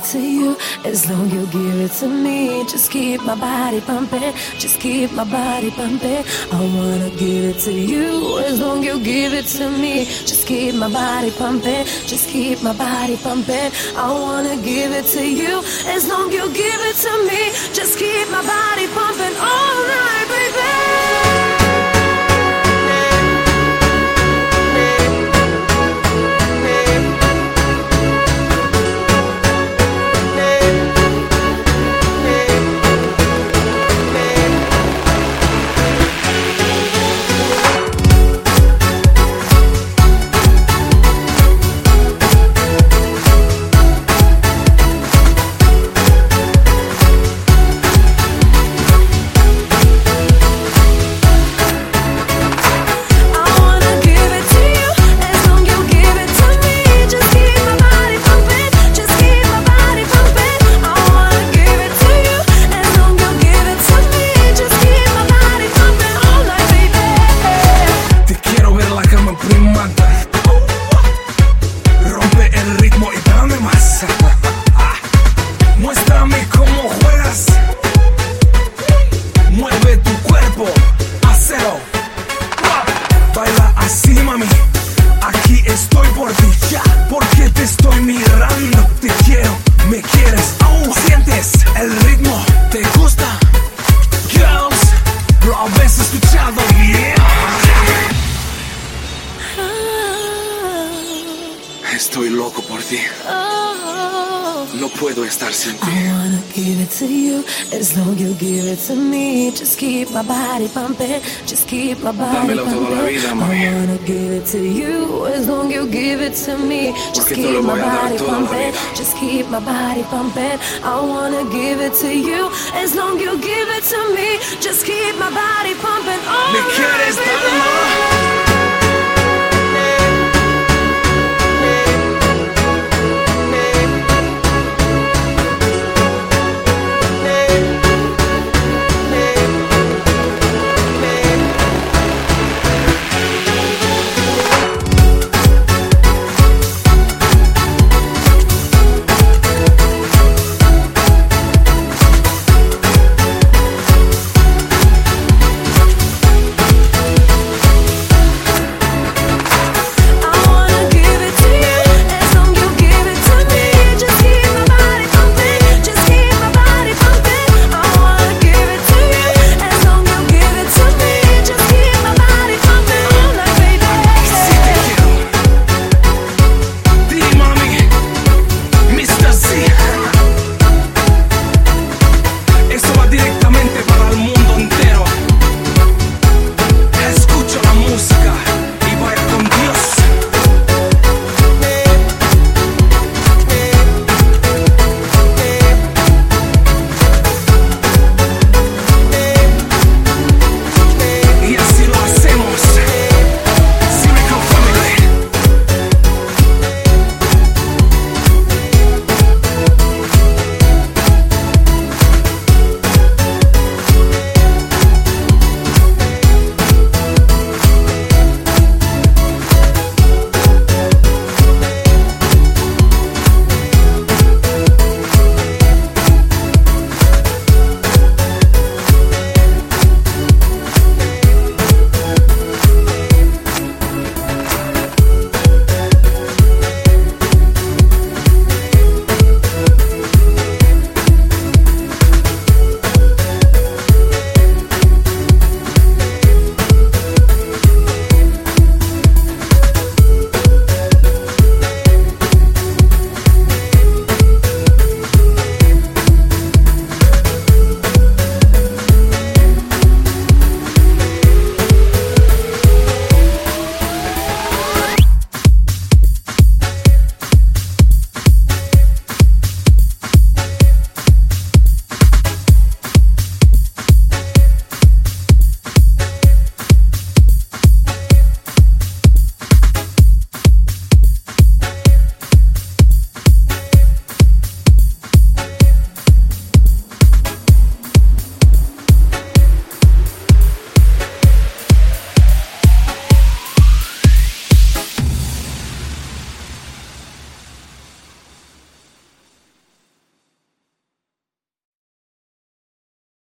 to you as long you give it to me. Just keep my body pumping, just keep my body pumping. I wanna give it to you as long you give it to me. Just keep my body pumping, just keep my body pumping. I wanna give it to you as long you give it to me. Just keep my body pumping all night, baby. Estoy loco por ti. No puedo estar sin ti. I wanna give it to you as long you give it to me. Just keep my body pumping, just keep my body Dámelo toda la vida, mami. I wanna give it to you as long you give it to me. Just Porque te keep lo my voy a dar body toda la pumping, vida. just keep my body pumping. I wanna give it to you as long you give it to me. Just keep my body pumping. ¿Me quieres dar